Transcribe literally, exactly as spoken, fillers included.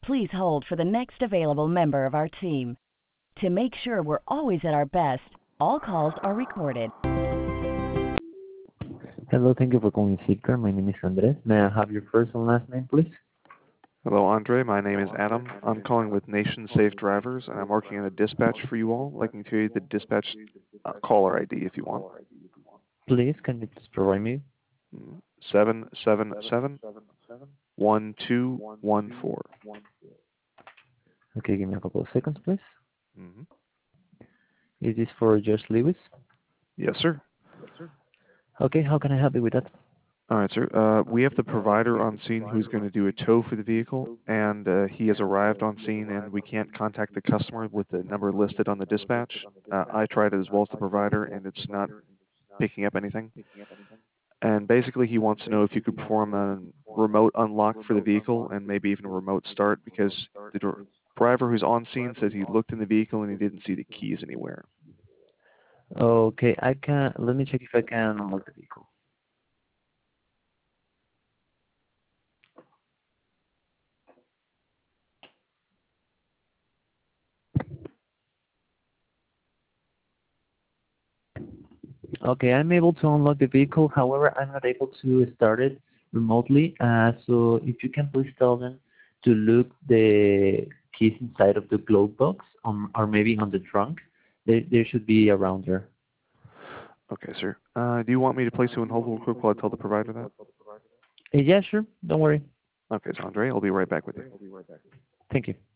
Please hold for the next available member of our team. To make sure we're always at our best, all calls are recorded. Hello, thank you for calling Seeker. My name is Andres. May I have your first and last name, please? Hello, Andre. My name is Adam. I'm calling with Nation Safe Drivers, and I'm working on a dispatch for you all. I'd like me to tell you the dispatch uh, caller I D if you want. Please, can you just provide me? Seven seven seven one two one four. Okay, give me a couple of seconds, please. Mm-hmm. Is this for Josh Lewis? Yes, sir. Okay, how can I help you with that? All right, sir. Uh, we have the provider on scene who's going to do a tow for the vehicle, and uh, he has arrived on scene, and we can't contact the customer with the number listed on the dispatch. Uh, I tried it as well as the provider, and it's not picking up anything. And basically, he wants to know if you could perform a remote unlock for the vehicle and maybe even a remote start, because the dr- driver who's on scene says he looked in the vehicle and he didn't see the keys anywhere. Okay, I can, let me check if I can unlock the vehicle. Okay, I'm able to unlock the vehicle. However, I'm not able to start it remotely. Uh, so if you can please tell them to look the keys inside of the glove box, um, or maybe on the trunk. There, there should be around there. Okay, sir. Uh, do you want me to place you on hold real quick while I tell the provider that? Uh, yeah, sure. Don't worry. Okay, so Andre, I'll be right back with you. Thank you.